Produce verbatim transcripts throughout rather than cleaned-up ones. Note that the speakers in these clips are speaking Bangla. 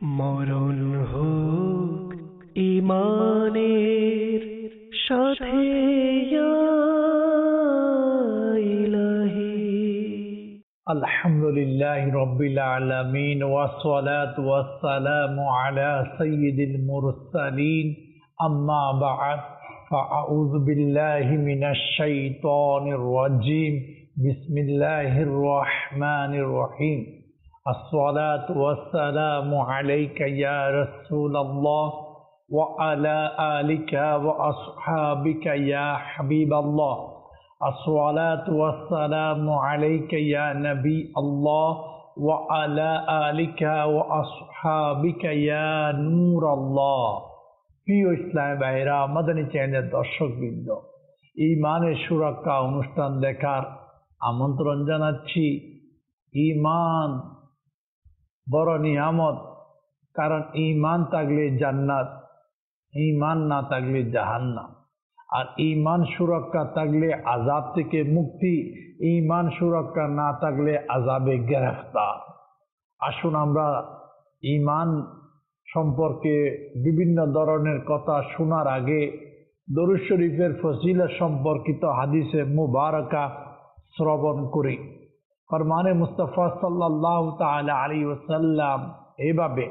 মরণ হোক ঈমানের সাথে ইয়া ইলাহি। আলহামদুলিল্লাহি রাব্বিল আলামিন ওয়াসসালাতু ওয়াসসালামু আলা সাইয়্যিদিল মুরসালিন আম্মা বা'দ ফাআউযু বিল্লাহি মিনাশ শাইতানির রাজীম বিসমিল্লাহির রহমানির রহিম। আসসালাতু ওয়াসসালামু আলাইকা ইয়া রাসূলাল্লাহ ওয়া আলা আলিকা ওয়া আসহাবিকা ইয়া হাবিবাল্লাহ। আসসালাতু ওয়াসসালামু আলাইকা ইয়া নবী আল্লাহ ওয়া আলা আলিকা ওয়া আসহাবিকা ইয়া নূর আল্লাহ। প্রিয় ইসলামী ভাইরা, মাদানী চ্যানেলের দর্শকবৃন্দ, ঈমানের সুরক্ষা অনুষ্ঠান দেখার আমন্ত্রণ জানাচ্ছি। ঈমান বড় নিয়ামত, কারণ ঈমান থাকলে জান্নাত, ঈমান না থাকলে জাহান্নাম। আর ঈমান সুরক্ষা থাকলে আযাব থেকে মুক্তি, ঈমান সুরক্ষা না থাকলে আযাবে গ্রেফতার। আসুন আমরা ঈমান সম্পর্কে বিভিন্ন ধরনের কথা শোনার আগে দরুদ শরীফের ফজিলত সম্পর্কিত হাদিসে মুবারাকা শ্রবণ করি। ফরমানে মুস্তাফা সাল্লাল্লাহু তাআলা আলাইহি ওয়াসাল্লাম এভাবে,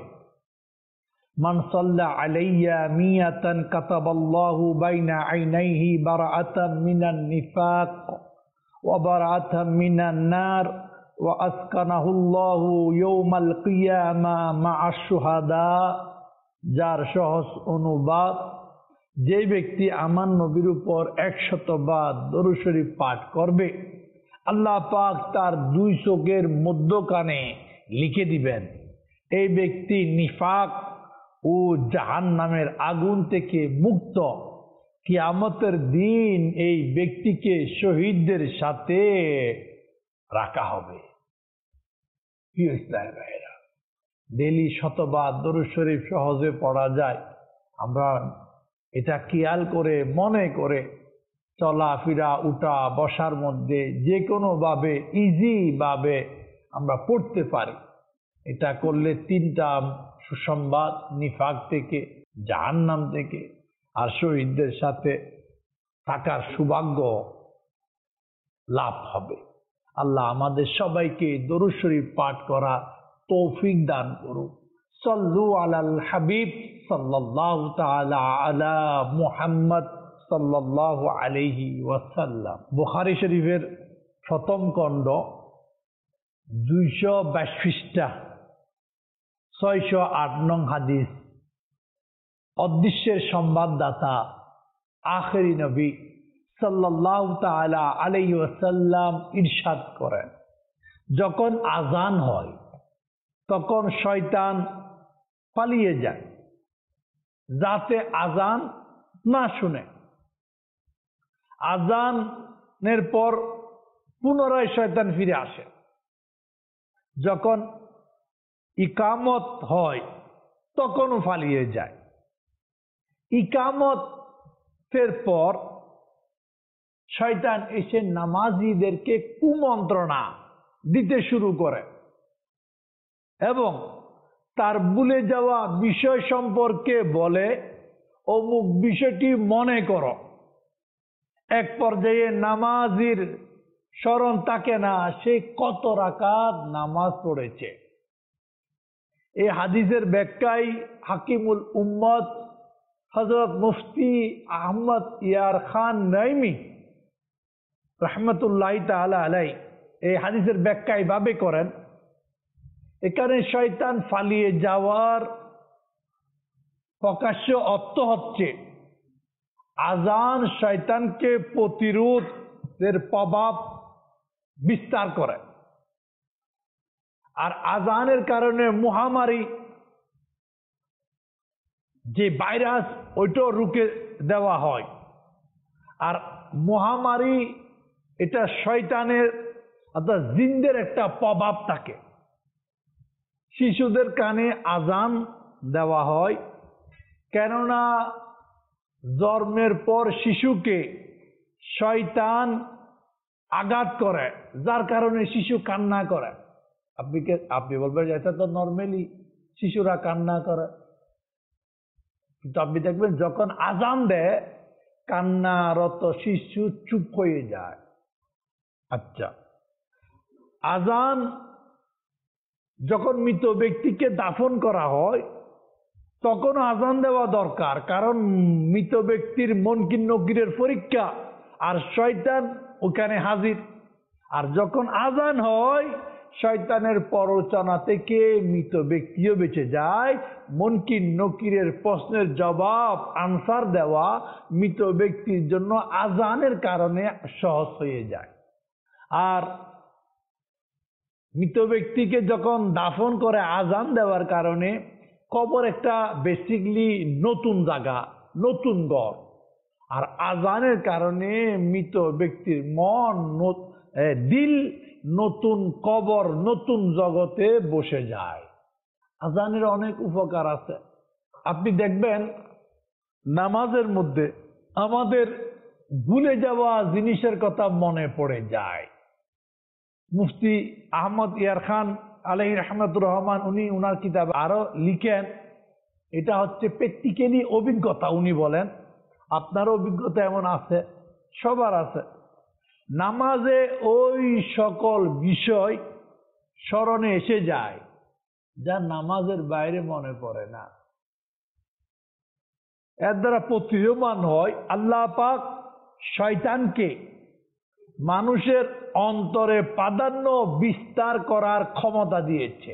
মান সাল্লা আলাইয়া মিয়াতান কাতাবাল্লাহু বাইনা আইনাইহি বারাআতাম মিনান নিফাক ওয়া বারাআতাম মিনান নার ওয়া আসকানাহুল্লাহু ইয়াউমাল কিয়ামা মা'আশ শুহাদা। যার সহজ অনুবাদ, যে ব্যক্তি আমার নবীর উপর একশত বার দরুদ শরীফ পাঠ করবে, আল্লাহ পাক তার দুই চোখের মধ্যখানে লিখে দিবেন এই ব্যক্তি নিফাক ও জাহান্নামের আগুন থেকে মুক্ত। কিয়ামতের দিন এই ব্যক্তিকে শহীদদের সাথে রাখা হবে। প্রিয় ইসলামী ভাইরা, ডেলি শতবার দরুদ শরীফ সহজে পড়া যায়। আমরা এটা খেয়াল করে মনে করে চলাফেরা, উঠা বসার মধ্যে যে কোনো ভাবে ইজি ভাবে আমরা পড়তে পারি। এটা করলে তিনটা সুসংবাদ, নিফাক থেকে, জাহান্নাম থেকে আর শহীদদের সাথে থাকার সৌভাগ্য লাভ হবে। আল্লাহ আমাদের সবাইকে দরুদ শরীফ পাঠ করা তৌফিক দান করুন। সাল্লু আলাল হাবিব সাল্লাল্লাহু তাআলা আলা মুহাম্মদ সাল্লাল্লাহু আলাইহি ওয়াসাল্লাম। বুখারী শরীফের প্রথম খণ্ড দুইশো বাইশ পৃষ্ঠা ছয়শো আট নং হাদিস। অদৃশ্যের সংবাদদাতা আখেরি নবী সাল্লাল্লাহু তাআলা আলাইহি ওয়াসাল্লাম ইরশাদ করেন, যখন আজান হয় তখন শয়তান পালিয়ে যায় যাতে আজান না শুনে। আজানের পর পুনরায় শয়তান ফিরে আসে। যখন ইকামত হয় তখনও পালিয়ে যায়। ইকামতের পর শয়তান এসে নামাজীদেরকে কুমন্ত্রণা দিতে শুরু করে এবং তার ভুলে যাওয়া বিষয় সম্পর্কে বলে, অমুক বিষয়টি মনে করো। এক পর্যায়ে নামাজীর স্মরণ থাকে না সে কত রাকাত নামাজ পড়েছে। এই হাদিসের ব্যাখ্যায় হাকিমুল উম্মত হযরত মুফতি আহমদ ইয়ার খান নাইমি রাহমাতুল্লাহি তাআলা আলাইহি এই হাদিসের ব্যাখ্যা এইভাবে করেন, এখানে শয়তান পালিয়ে যাওয়ার প্রকাশ্য অর্থ হচ্ছে আজান শয়তানকে প্রতিরোধের প্রভাব বিস্তার করে। আর আজানের কারণে মহামারী যে ভাইরাস, ওইটাও রুখে দেওয়া হয়। আর মহামারী এটা শয়তানের অর্থাৎ জিনদের একটা প্রভাব থাকে। শিশুদের কানে আজান দেওয়া হয়, কেননা জন্মের পর শিশুকে শয়তান আঘাত করে, যার কারণে শিশু কান্না করে। আপনি আপনি বলবেন এটা তো নর্মালি শিশুরা কান্না করে, কিন্তু আপনি দেখবেন যখন আজান দেয় কান্নারত শিশু চুপ হয়ে যায়। আচ্ছা, আজান যখন মৃত ব্যক্তিকে দাফন করা হয় তখন আজান দেওয়া দরকার, কারণ মৃত ব্যক্তির মনকির নকিরের পরীক্ষা, আর শয়তান ওখানে হাজির। আর যখন আজান হয় শয়তানের প্ররোচনা থেকে মৃত ব্যক্তিও বেঁচে যায়। মনকির নকিরের প্রশ্নের জবাব আনসার দেওয়া মৃত ব্যক্তির জন্য আজানের কারণে সহজ হয়ে যায়। আর মৃত ব্যক্তিকে যখন দাফন করে আজান দেওয়ার কারণে কবর একটা বেসিকলি নতুন জায়গা, নতুন ঘর, আর আজানের কারণে মৃত ব্যক্তির মন, দিল নতুন কবর, নতুন জগতে বসে যায়। আজানের অনেক উপকার আছে। আপনি দেখবেন নামাজের মধ্যে আমাদের ভুলে যাওয়া জিনিসের কথা মনে পড়ে যায়। মুফতি আহমদ ইয়ার খান আলাইহি রহমতুর রহমান উনি উনার কিতাবে আরো লিখেন, এটা হচ্ছে প্র্যাকটিক্যালি অভিজ্ঞতা। উনি বলেন আপনার অভিজ্ঞতা এমন আছে, সবার আছে, নামাজে ওই সকল বিষয় স্মরণে এসে যায় যা নামাজের বাইরে মনে পড়ে না। এর দ্বারা প্রতীয়মান হয় আল্লাহ পাক শয়তানকে মানুষের অন্তরে প্রাধান্য বিস্তার করার ক্ষমতা দিয়েছে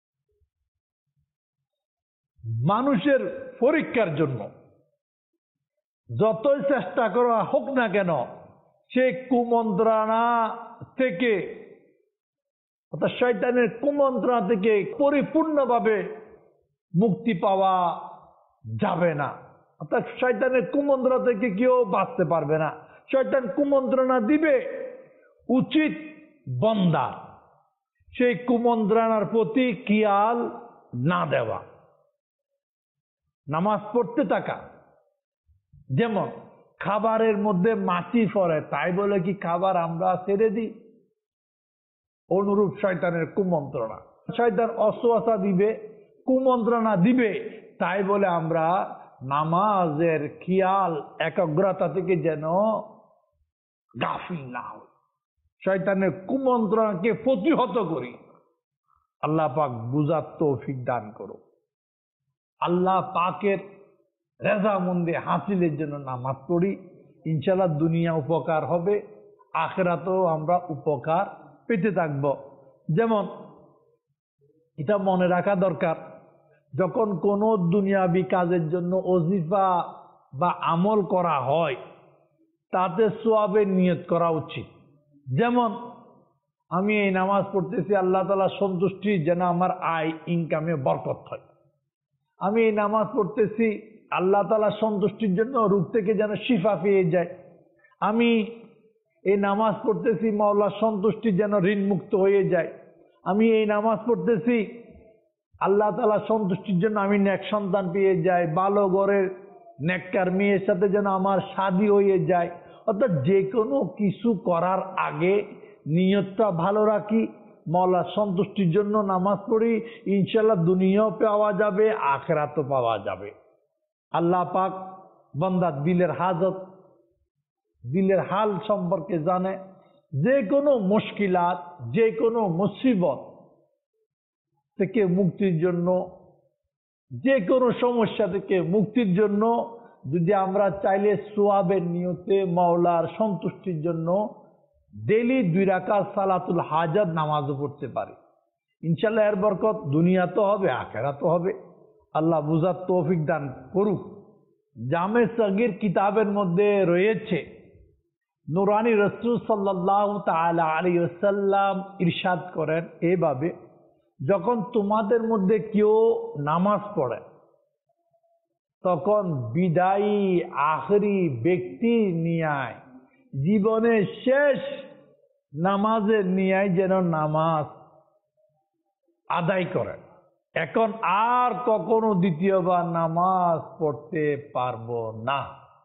মানুষের পরীক্ষার জন্য। যতই চেষ্টা করা হোক না কেন সে কুমন্ত্রণা থেকে, অর্থাৎ শয়তানের কুমন্ত্রণা থেকে পরিপূর্ণভাবে মুক্তি পাওয়া যাবে না। অর্থাৎ শয়তানের কুমন্ত্রণা থেকে কেউ বাঁচতে পারবে না। শয়তান কুমন্ত্রণা দিবে, উচিত বান্দা সেই কুমন্ত্রণার প্রতি খেয়াল না দেওয়া, নামাজ পড়তে থাকা। যেমন খাবারের মধ্যে মাছি পড়ে, তাই বলে কি খাবার আমরা ছেড়ে দিই? অনুরূপ শয়তানের কুমন্ত্রণা, শয়তান অসওয়াসা দিবে, কুমন্ত্রণা দিবে, তাই বলে আমরা নামাজের খেয়াল একাগ্রতা থেকে যেন গাফিল না হই, শয়তানের কুমন্ত্রণাকে প্রতিহত করি। আল্লাহ পাক বুঝার তৌফিক দান করো। আল্লাহ পাকের রেজামন্দি হাসিলের জন্য নামাজ পড়ি, ইনশাআল্লাহ দুনিয়া উপকার হবে, আখিরাতেও আমরা উপকার পেতে থাকব। যেমন এটা মনে রাখা দরকার, যখন কোনো দুনিয়াবি কাজের জন্য ওজিফা বা আমল করা হয় তাতে সওয়াবের নিয়ত করা উচিত। যেমন আমি এই নামাজ পড়তেছি আল্লাহ তাআলা সন্তুষ্টি যেন আমার আয় ইনকামে বরকত হয়। আমি এই নামাজ পড়তেছি আল্লাহ তাআলা সন্তুষ্টির জন্য রোগ থেকে যেন শিফা পেয়ে যায়। আমি এই নামাজ পড়তেছি মাওলার সন্তুষ্টি যেন ঋণ মুক্ত হয়ে যায়। আমি এই নামাজ পড়তেছি আল্লাহ তাআলা সন্তুষ্টির জন্য আমি নেক সন্তান পেয়ে যাই, ভালো ঘরের নেককার মেয়ের সাথে যেন আমার শাদী হয়ে যায়। অর্থাৎ যে কোনো কিছু করার আগে নিয়তটা ভালো রাখি, মাওলার সন্তুষ্টির জন্য নামাজ পড়ি, ইনশাআল্লাহ দুনিয়াও পাওয়া যাবে, আখিরাতও পাওয়া যাবে। আল্লাহ পাক বান্দার দিলের হাজত, দিলের হাল সম্পর্কে জানে। যে কোনো মুশকিলাত, যে কোনো মুসিবত থেকে মুক্তির জন্য, যে কোনো সমস্যা থেকে মুক্তির জন্য যদি আমরা চাইলে সওয়াবের নিয়তে মাওলার সন্তুষ্টির জন্য ডেইলি দুই রাকাত সালাতুল হাজাত নামাজও পড়তে পারি, ইনশাআল্লাহ এর বরকত দুনিয়াতেও হবে, আখিরাতেও হবে। আল্লাহ বুঝার তৌফিক দান করুক। জামে সগীর কিতাবের মধ্যে রয়েছে নুরানি রাসূল সাল্লাল্লাহু তাআলা আলাইহি ওয়াসাল্লাম ইরশাদ করেন এভাবে, যখন তোমাদের মধ্যে কেউ নামাজ পড়ে তখন বিদায়ী আখেরি ব্যক্তি নিয়ায়, জীবনের শেষ নামাজের নিয়ায় যেন নামাজ আদায় করেন। এখন আর কখনো দ্বিতীয়বার নামাজ পড়তে পারবো না।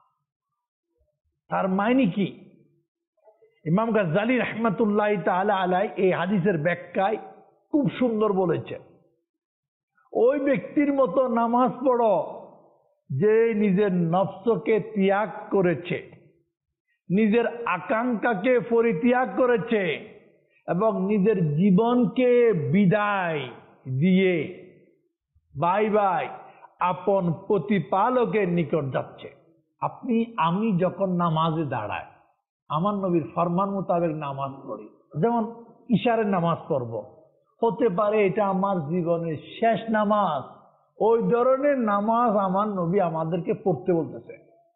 তার মানে কি? ইমাম গাজ্জালী রাহমাতুল্লাহি তাআলা আলাইহি এই হাদিসের ব্যাখ্যায় খুব সুন্দর বলেছেন। ওই ব্যক্তির মতো নামাজ পড়ো যে নিজের নফসকে ত্যাগ করেছে, নিজের আকাঙ্ক্ষাকে পরিত্যাগ করেছে এবং নিজের জীবনকে বিদায় দিয়ে বাই বাই আপন প্রতিপালকের নিকট যাচ্ছে। আপনি আমি যখন নামাজে দাঁড়াই, আমার নবীর ফরমান মোতাবেক নামাজ পড়ি, যেমন ইশারের নামাজ পড়ব, হতে পারে এটা আমার জীবনের শেষ নামাজ, ওই ধরনের নামাজ আমার নবী আমাদেরকে পড়তে বলতেছে।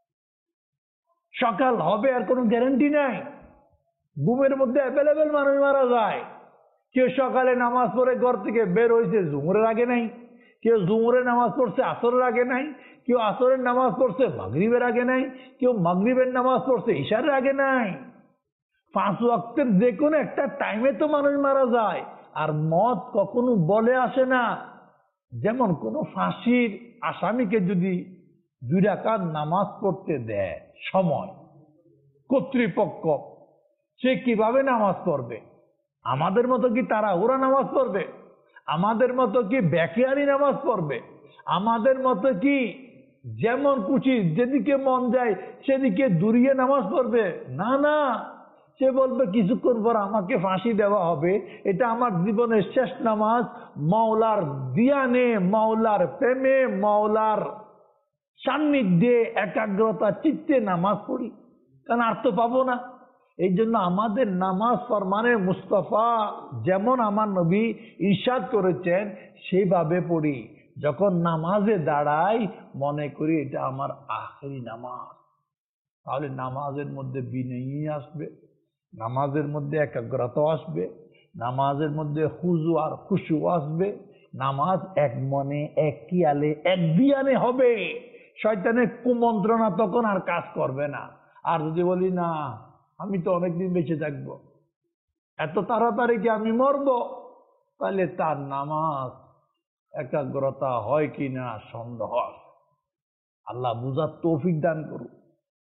সকাল হবে আর কোনো গ্যারান্টি নাই। ঘুমের মধ্যে অ্যাভেলেবেল মানুষ মারা যায়। কেউ সকালে নামাজ পড়ে ঘর থেকে বের হয়েছে জুমুরের আগে নাই, কেউ জুমুরের নামাজ পড়ছে আসরের আগে নাই, কেউ আসরের নামাজ পড়ছে মাগরিবের আগে নাই, কেউ মাগরিবের নামাজ পড়ছে ইশারের আগে নাই। পাঁচ ওয়াক্তের যে কোনো একটা টাইমে তো মানুষ মারা যায়। আর মত কখনো বলে আসে না। যেমন কোন ফাঁসির আসামিকে যদি দুই রাকাত নামাজ পড়তে দেয় সময় কর্তৃপক্ষ, সে কিভাবে নামাজ পড়বে? আমাদের মতো কি তাড়াহুড়া নামাজ পড়বে? আমাদের মতো কি ব্যাকিয়ারি নামাজ পড়বে? আমাদের মতো কি যেমন খুশি যেদিকে মন যায় সেদিকে দূরিয়ে নামাজ পড়বে? না না, সে বলবে কিছুক্ষণ পর আমাকে ফাঁসি দেওয়া হবে, এটা আমার জীবনের শেষ নামাজ, মাওলার দিয়ানে, মাওলার প্রেমে, মাওলার সান্নিধ্যে একাগ্রতা চিত্তে নামাজ পড়ি, কারণ আর তো পাবো না। এই জন্য আমাদের নামাজ ফরমানে মুস্তাফা যেমন আমার নবী ইরশাদ করেছেন সেইভাবে পড়ি। যখন নামাজে দাঁড়াই মনে করি এটা আমার আখেরি নামাজ। তাহলে নামাজের মধ্যে বিনয়ী আসবে, নামাজের মধ্যে একাগ্রতা আসবে, নামাজের মধ্যে হুজু আর খুশু আসবে। নামাজ এক মনে, এক কিয়ালে, এক দিয়ানে হবে। শয়তানের কুমন্ত্রণা তখন আর কাজ করবে না। আর যদি বলি না আমি তো অনেকদিন বেঁচে থাকবো, এত তাড়াতাড়ি কি আমি মরবো, তাহলে তার নামাজ একাগ্রতা হয় কিনা সন্দেহ। আল্লাহ বুঝার তৌফিক দান করুন।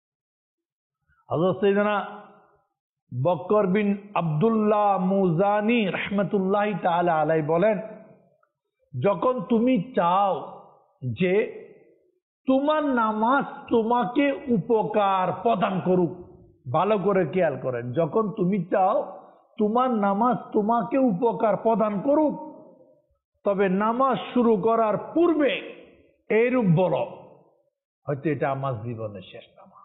হযরত সাইয়েদনা বকর বিন আব্দুল্লাহ মুজানি রাহমাতুল্লাহি তাআলা আলাইহি বলেন, যখন তুমি চাও যে তোমার নামাজ তোমাকে উপকার প্রদান করুক, ভালো করে খেয়াল করেন, যখন তুমি চাও তোমার নামাজ তোমাকে উপকার প্রদান করুক, তবে নামাজ শুরু করার পূর্বে এইরূপ বলো, হয়তো এটা আমার জীবনের শেষ নামাজ,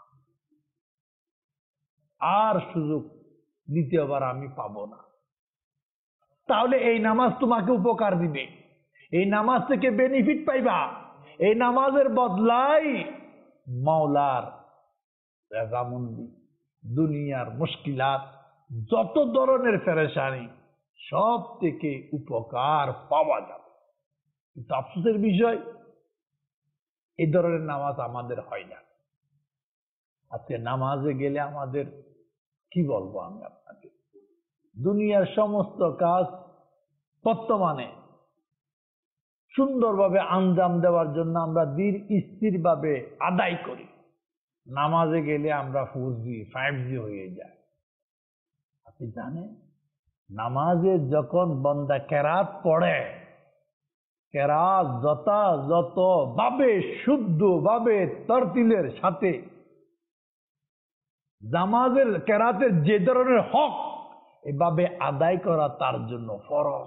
আর সুযোগ দ্বিতীয়বার আমি পাবো না। তাহলে এই নামাজ তোমাকে উপকার দিবে, এই নামাজ থেকে বেনিফিট পাইবা। এই নামাজের বদলাই মাওলার রেজামন্দি, দুনিয়ার মুশকিলাত, যত ধরনের পেরেশানি সব থেকে উপকার পাওয়া যাবে। কিন্তু আফসোসের বিষয় এই ধরনের নামাজ আমাদের হয় না। আজকে নামাজে গেলে আমাদের কি বলবো আমি আপনাকে, দুনিয়ার সমস্ত কাজ বর্তমানে সুন্দরভাবে আঞ্জাম দেওয়ার জন্য আমরা ধীর স্থির ভাবে আদায় করি। নামাজে গেলে আমরা ফোর জি ফাইভ জি হয়ে যায়। আপনি জানেন নামাজে যখন বান্দা কেরাত পড়ে, কেরাত যথাযথ ভাবে শুদ্ধ ভাবে তরতিলের সাথে নামাজের কেরাতের যে ধরনের হক এভাবে আদায় করা তার জন্য ফরজ।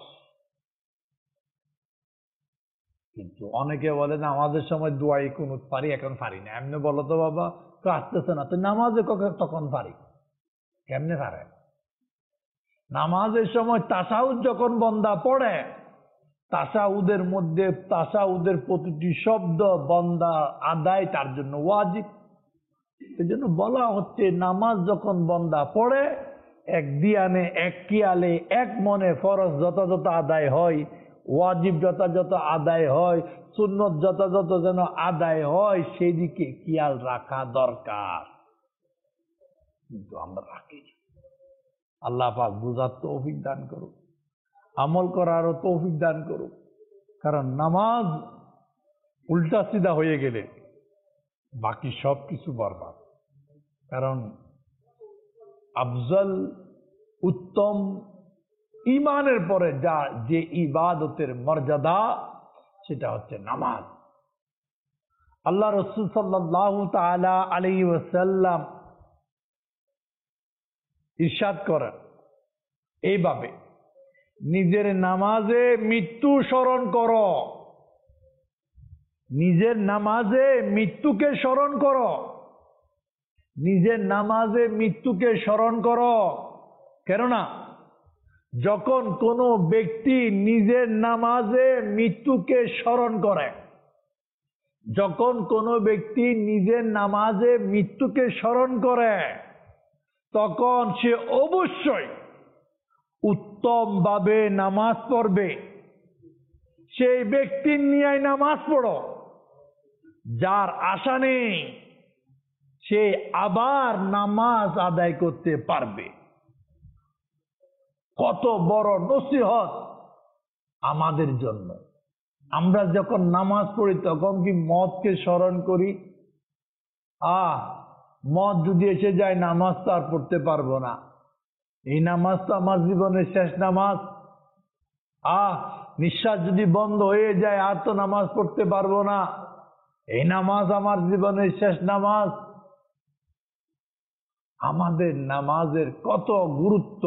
কিন্তু অনেকে বলে নামাজের সময় দোয়াই কুনুত পারি, এখন পারি না। এমনি বলো তো বাবা, তো আসতেছে না, তো নামাজে তখন পারি, কেমনে পারে? নামাজের সময় তাশাহুদ যখন বান্দা পড়ে, তাশাহুদের মধ্যে তাশাহুদের প্রতিটি শব্দ বান্দা আদায় তার জন্য ওয়াজিব। এই জন্য বলা হচ্ছে নামাজ যখন বান্দা পড়ে এক দিয়ানে, এক কিয়ালে, এক মনে ফরজ যথাযথ আদায় হয়, ওয়াজিব যথাযথ আদায় হয়, সুন্নত যথাযথ যেন আদায় হয়, সেদিকে খেয়াল রাখা দরকার। কিন্তু আমরা রাখি। আল্লাহ পাক বুঝার তৌফিক দান করুক, আমল করারও তৌফিক দান করুক। কারণ নামাজ উল্টা সিধা হয়ে গেলে বাকি সব কিছু বরবাদ। কারণ আফজল উত্তম ইমানের পরে যা যে ইবাদতের মর্যাদা, সেটা হচ্ছে নামাজ। আল্লাহ রাসূল সাল্লাল্লাহু তাআলা আলাইহি ওয়াসাল্লাম ইরশাদ করেন এইভাবে, নিজের নামাজে মৃত্যু স্মরণ করো, নিজের নামাজে মৃত্যুকে স্মরণ করো, নিজের নামাজে মৃত্যুকে স্মরণ করো। কেননা যখন কোনো ব্যক্তি নিজের নামাজে মৃত্যুকে স্মরণ করে, যখন কোনো ব্যক্তি নিজের নামাজে মৃত্যুকে স্মরণ করে, তখন সে অবশ্যই উত্তমভাবে নামাজ পড়বে। সেই ব্যক্তির নিয়ে নামাজ পড়ো যার আশা নেই সে আবার নামাজ আদায় করতে পারবে। কত বড় নসিহত আমাদের জন্য। আমরা যখন নামাজ পড়ি তখন কি মদকে স্মরণ করি? আহ মদ যদি এসে যায় নামাজ তো আর পড়তে পারবো না, এই নামাজ তো আমার জীবনের শেষ নামাজ। আহ নিঃশ্বাস যদি বন্ধ হয়ে যায় আর তো নামাজ পড়তে পারবো না, এই নামাজ আমার জীবনের শেষ নামাজ। আমাদের নামাজের কত গুরুত্ব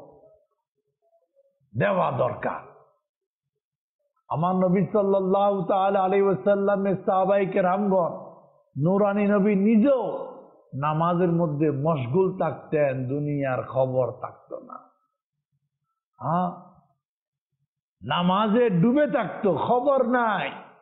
দেওয়া দরকার। আমার নবী সাল্লাল্লাহু তাআলা আলাইহি ওয়াসাল্লামের সাহাবায়ে কেরামগণ, নূরানী নবী নিজেও নামাজের মধ্যে মশগুল থাকতেন, দুনিয়ার খবর থাকতো না। হ্যাঁ, নামাজে ডুবে থাকতো, খবর নাই।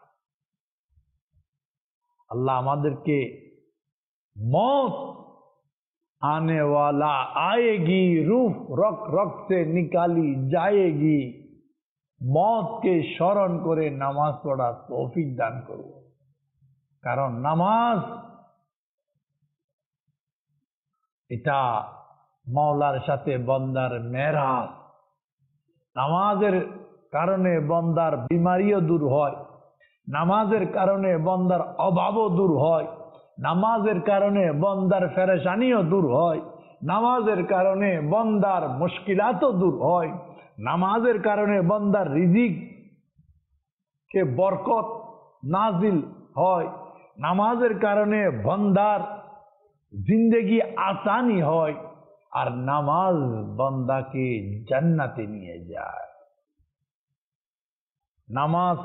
আল্লাহ আমাদেরকে মौत आने वाला आएगी, रूह रख रख से निकाली जाएगी, मौत के স্মরণ করে নামাজ পড়া তৌফিক দান করো। কারণ নামাজ এটা মাওলার সাথে বান্দার মেরাজ। নামাজের কারণে বান্দার বিমারিও দূর হয়, নামাজের কারণে বান্দার অভাবও দূর হয়, নামাজের কারণে বান্দার পেরেশানিও দূর হয়, নামাজের কারণে বান্দার মুশকিলাতও দূর হয়, নামাজের কারণে বান্দার রিজিক কে বরকত নাজিল হয়, নামাজের কারণে বান্দার জিন্দেগি আসানি হয়, আর নামাজ বান্দাকে জান্নাতে নিয়ে যায়। নামাজ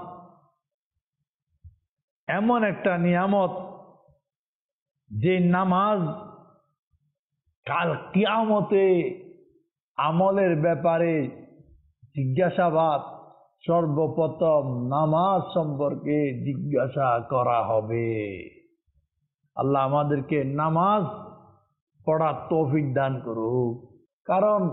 এমন একটা নিয়ামত যে নামাজ কাল কিয়ামতে আমলের ব্যাপারে জিজ্ঞাসাবাদ সর্বপ্রথম নামাজ সম্পর্কে জিজ্ঞাসা করা হবে। আল্লাহ আমাদেরকে নামাজ পড়ার তৌফিক দান করুক। কারণ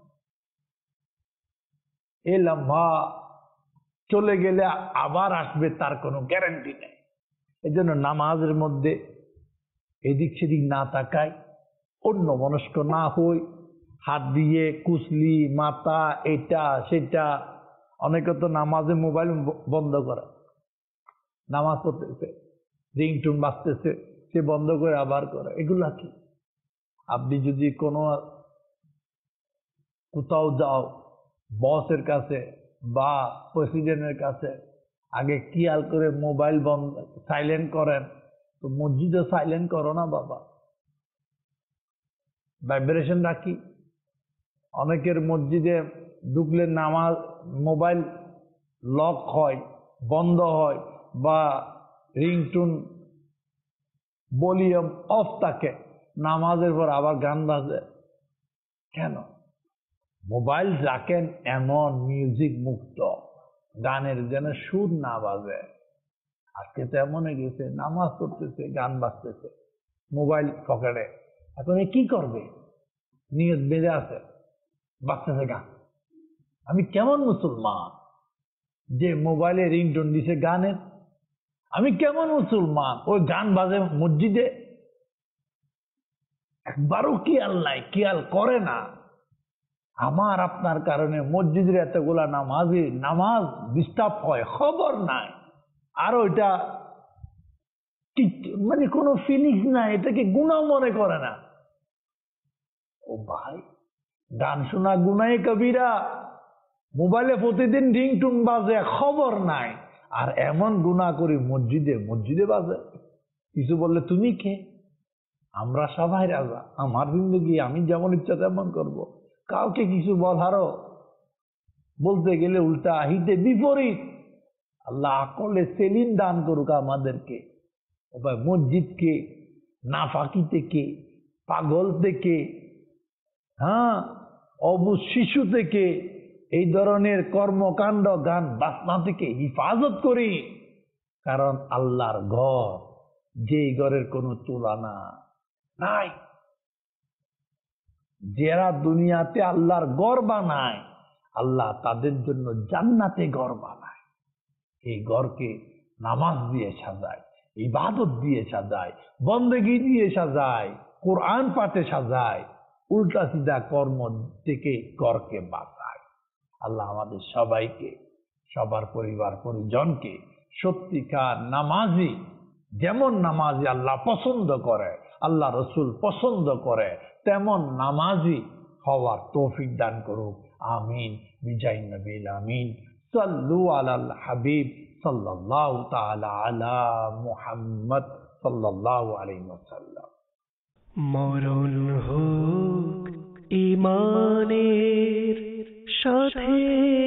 এই লম্বা চলে গেলে আবার আসবে তার কোনো গ্যারান্টি নেই। এই জন্য নামাজের মধ্যে এদিক সেদিক না তাকাই, অন্য মনস্ক না হই, হাত দিয়ে কুচলি মাথা এটা সেটা। অনেকে তো নামাজে মোবাইল বন্ধ করে, নামাজ পড়তেছে রিংটুন বাজতেছে, সে বন্ধ করে আবার করে। এগুলা কি? আপনি যদি কোনো কোথাও যাও বসের কাছে বা প্রেসিডেন্টের কাছে, আগে খেয়াল করে মোবাইল বন্ধ সাইলেন্ট করেন। তো মসজিদে সাইলেন্ট করো না বাবা, ভাইব্রেশন রাখি। অনেকের মসজিদে ঢুকলে নামাজ মোবাইল লক হয়, বন্ধ হয়, বা রিংটুন ভলিউম অফ থাকে, নামাজের পর আবার গান বাজে। কেন? মোবাইল রাখেন এমন মিউজিক মুক্ত, গানের যেন সুর না বাজে। আজকে তো এমন হয়ে গেছে, নামাজ পড়তেছে গান বাজতেছে, মোবাইল পকেটে। এখন কি করবে? নিয়ত বেঁধে আছে, বাজতেছে গান। আমি কেমন মুসলমান যে মোবাইলে রিংটোন দিছে গানের? আমি কেমন মুসলমান ওই গান বাজে মসজিদে? একবারও খেয়াল নাই, খেয়াল করে না। আমার আপনার কারণে মসজিদের এতগুলা নামাজি নামাজ ডিস্টার্ব হয়, খবর নাই। আর ওইটা মানে কোনো ফিলিংস নাই, এটাকে গুনাহ মনে করে না। ও ভাই, গান শোনা গুনাহে কবিরা। মোবাইলে প্রতিদিন রিংটুন বাজে, খবর নাই। আর এমন গুনাহ করি মসজিদে মসজিদে বাজে, কিছু বললে তুমি কে? আমরা সবাই রাজা, আমার জিন্দগি আমি যেমন ইচ্ছা তেমন করব, কাউকে কিছু বলারও বলতে গেলে উল্টা হিতে বিপরীত। আল্লাহ আকলে সেলিম দান করুক আমাদেরকে। মসজিদকে নাফাকি থেকে, পাগল থেকে, হ্যাঁ অবুঝ শিশু থেকে, এই ধরনের কর্মকাণ্ড গান বাজনা থেকে হিফাজত করি। কারণ আল্লাহর ঘর, যে ঘরের কোনো তুলনা নাই। যারা দুনিয়াতে আল্লাহর ঘর বানায়, আল্লাহ তাদের জন্য জান্নাতে ঘর বানায়। এই ঘরকে নামাজ দিয়ে সাজায়, ইবাদত দিয়ে সাজায়, বন্দেগী দিয়ে সাজায়, কোরআন পাঠে সাজায়, উল্টা সিধা কর্ম থেকে ঘরকে বাঁচায়। আল্লাহ আমাদের সবাইকে, সবার পরিবার পরিজনকে সত্যিকার নামাজি, যেমন নামাজি আল্লাহ পছন্দ করে, আল্লাহ রসুল পছন্দ করে, তেমন নামাজি হওয়ার তৌফিক দান করুক। আমিন বিজয় নবীল আমিন। সাল্লু আলাল হাবিব সাল্লাল্লাহু তাআলা আলা মুহাম্মদ সাল্লাল্লাহু আলাইহি ওয়াসাল্লাম। মরণ হোক ঈমানের সাথে।